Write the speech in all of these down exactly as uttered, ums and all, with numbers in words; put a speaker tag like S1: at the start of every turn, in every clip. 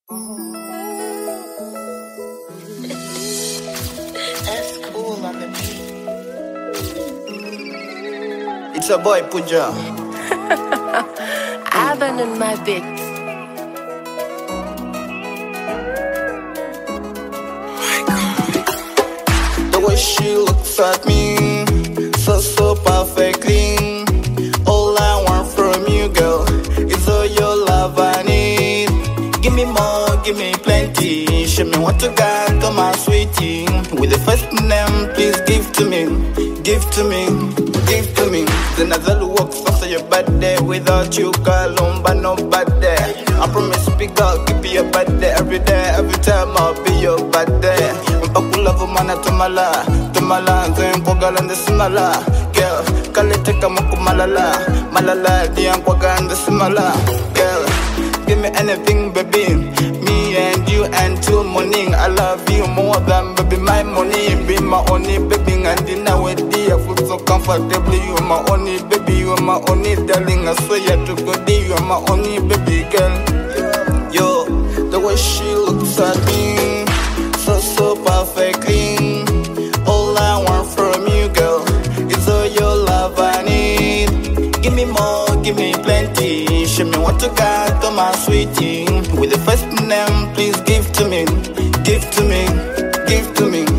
S1: That's cool on the beat.
S2: It's a boy, Puja.
S1: I've been in my bit.
S2: The way she looks at me, so, so perfectly. All I want from you, girl, is all your love I need. Give me more, give me plenty. Show me what you got, come my sweetie. With the first name, please give to me. Give to me, give to me. Then I'll walk after your birthday. Without you, girl, I'm but nobody. I promise, big girl, keep your birthday every day. Every time I'll be your birthday. Love mana tumala, tumala, going kwa galanda simala. Girl, kalete kama kumalala, malala, diyan kwa ganda simala. Girl, give me anything, baby. Me and you and till morning. I love you more than baby my money. Be my only baby, and dinner with you. I feel so comfortable. You are my only baby, you are my only darling. I swear to God, you are my only baby girl. Yo, the way she looks at me, so, so perfectly. All I want from you, girl, is all your love I need. Give me more, give me plenty. Show me what you got, come my sweetie. With the first name, please give to me. Give to me, give to me.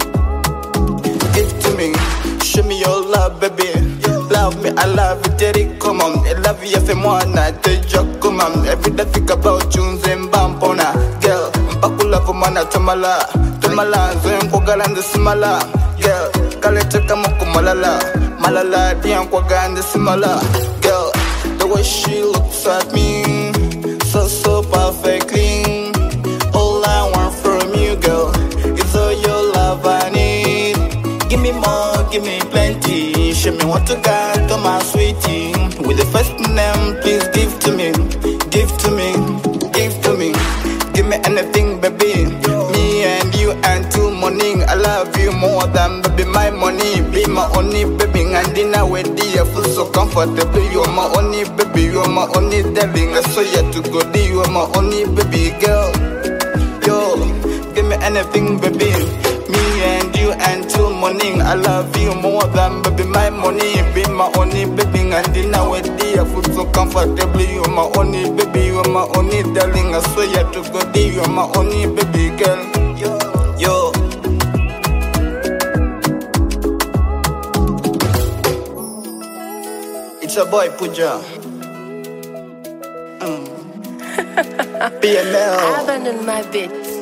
S2: Give to me. Show me your love, baby. Love me, I love you, Terry, come on. I love you, if I'm one, I tell you, come on. Every day think about you, and bampona. Girl, Bakula mana tamala, tamala, zoen kwa galanda simala. Girl, kalete kama kumalala, malala, diyan kwa ganda simala. Girl, the way she looks at me, so, so perfectly. All I want from you, girl, is all your love I need. Give me more, give me plenty. Show me what you got, come my sweetie. With the first name, please give to me. Give to me, give to me. Give me anything, baby. Me and you until morning. I love you more than baby my money. Be my only baby, and dinner with you. I feel so comfortable. You are my only baby, you are my only darling. I saw you to go there. You are my only baby girl. Yo, give me anything, baby. Me and you until morning. I love you more than baby my money. Be my only baby, and dinner with you. I feel so comfortable. You are my only baby, you are my only darling. I swear you to go there. You are my only baby girl. Yo. It's a boy, Puja. Mm. P M L.
S1: I've been in my bit.